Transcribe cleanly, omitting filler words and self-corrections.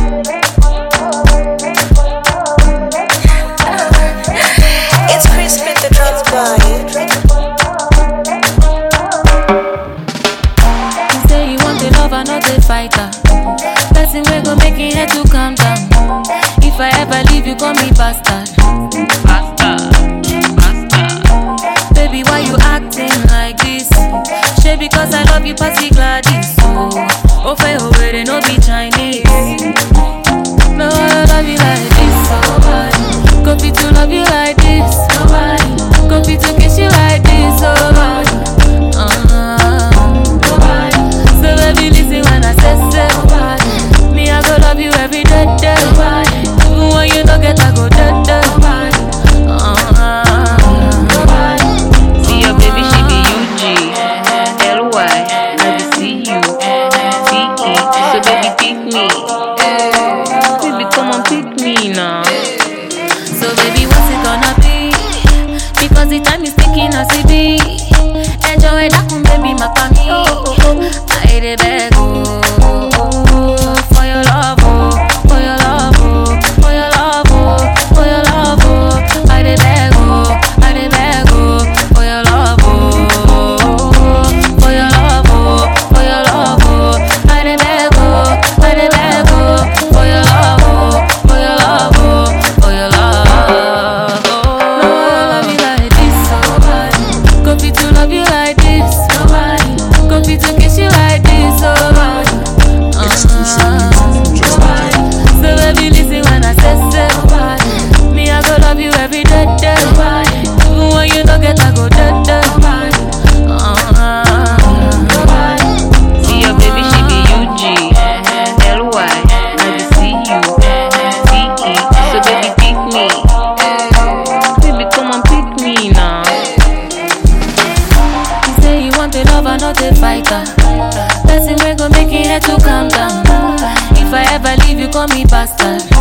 It's crispy the drums boy. You say you want a lover, not a fighter. Person we go make it head to calm down. If I ever leave you, call me bastard. Baby, why you acting like this? Shey because I love you, passy Gladys. Oh, fair, they no be Chinese. No, I love you like this. Go fit to love you like this. Go fit to kiss you like this. So baby, listen when I say me, I go love you every day. Even when you don't get, I go dead. See your baby, she be UG-LY. I be C-U-C-E. So baby, pick me. Baby, come on, pick me now. So baby, what's it gonna be? Because the time is ticking as it be. Enjoy that one, baby, my family. I dey beg, for your love, for your love, for your love, for your love. I dey beg, for your love, for your love, for your love. I dey beg, for your love, for your love, for your love. I love you like this. Go fit to love you like this. Go fit to kiss you like this. So baby, listen when I say me, I go love you every day. Even when you don't get, I go dead. See your baby, she be UG-LY. I be C-U-C-E. So baby, pick me. Baby, come on, pick me now. You say you want a lover, not a fighter. Person we go make it head to calm down. If I ever leave you, call me bastard.